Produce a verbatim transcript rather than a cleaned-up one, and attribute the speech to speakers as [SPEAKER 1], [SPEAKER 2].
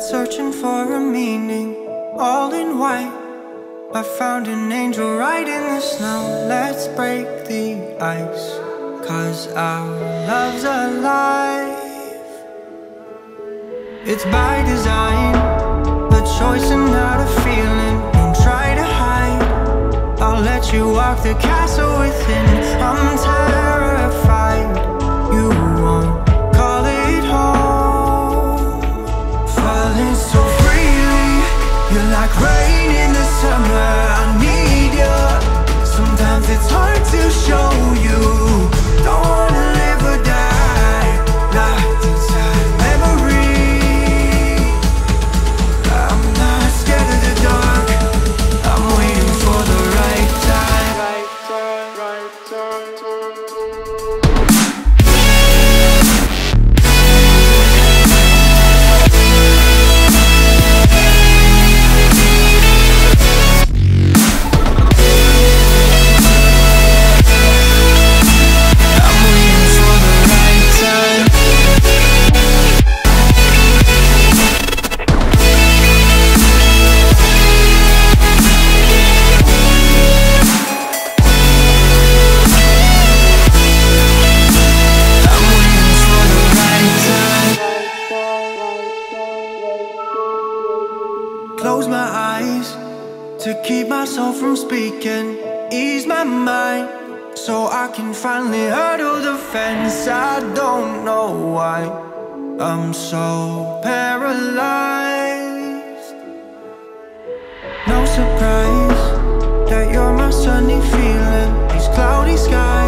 [SPEAKER 1] searching for a meaning, all in white. I found an angel right in the snow. Let's break the ice, 'cause our love's alive. It's by design, a choice and not a feeling. Don't try to hide, I'll let you walk the castle within. I'm terrified you won't call it home. Falling so freely, you're like rain in the summer. I need you, sometimes it's hard to show you. Don't wanna live or die, locked inside memory. I'm not scared of the dark, I'm waiting for the right time. Right time, right time. Close my eyes to keep myself from speaking. Ease my mind so I can finally hurdle the fence. I don't know why I'm so paralyzed. No surprise that you're my sunny feeling. These cloudy skies